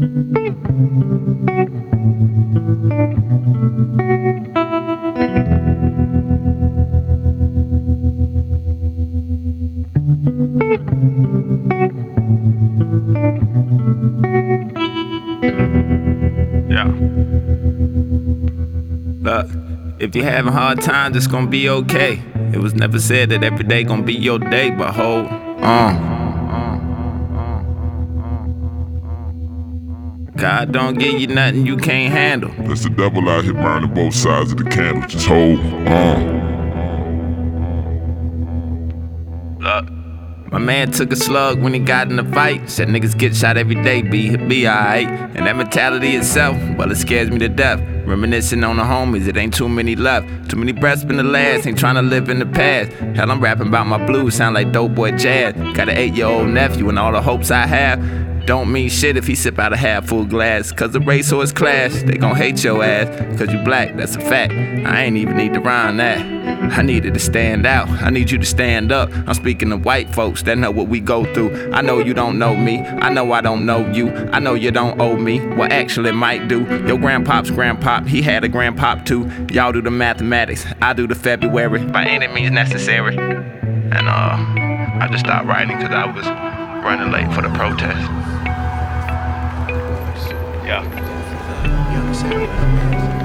Yeah. Look, if you're having hard times, it's gonna be okay. It was never said that every day gonna be your day, but hold on. God don't give you nothing you can't handle. That's the devil out here burning both sides of the candle. Just hold on. Look, my man took a slug when he got in the fight. Said niggas get shot every day, be alright. And that mentality itself, well, it scares me to death. Reminiscing on the homies, it ain't too many left. Too many breaths been the last, ain't trying to live in the past. Hell, I'm rapping about my blues, sound like dope boy jazz. Got an 8-year-old nephew and all the hopes I have don't mean shit if he sip out a half full glass. Cause the race or his class, they gon' hate your ass. Cause you black, that's a fact. I ain't even need to rhyme that. I needed to stand out, I need you to stand up. I'm speaking to white folks that know what we go through. I know you don't know me, I know I don't know you. I know you don't owe me, well actually might do. Your grandpop's grandpop, he had a grandpop too. Y'all do the mathematics, I do the February. By any means necessary. And I just stopped writing cause I was running late for the protest. Yeah.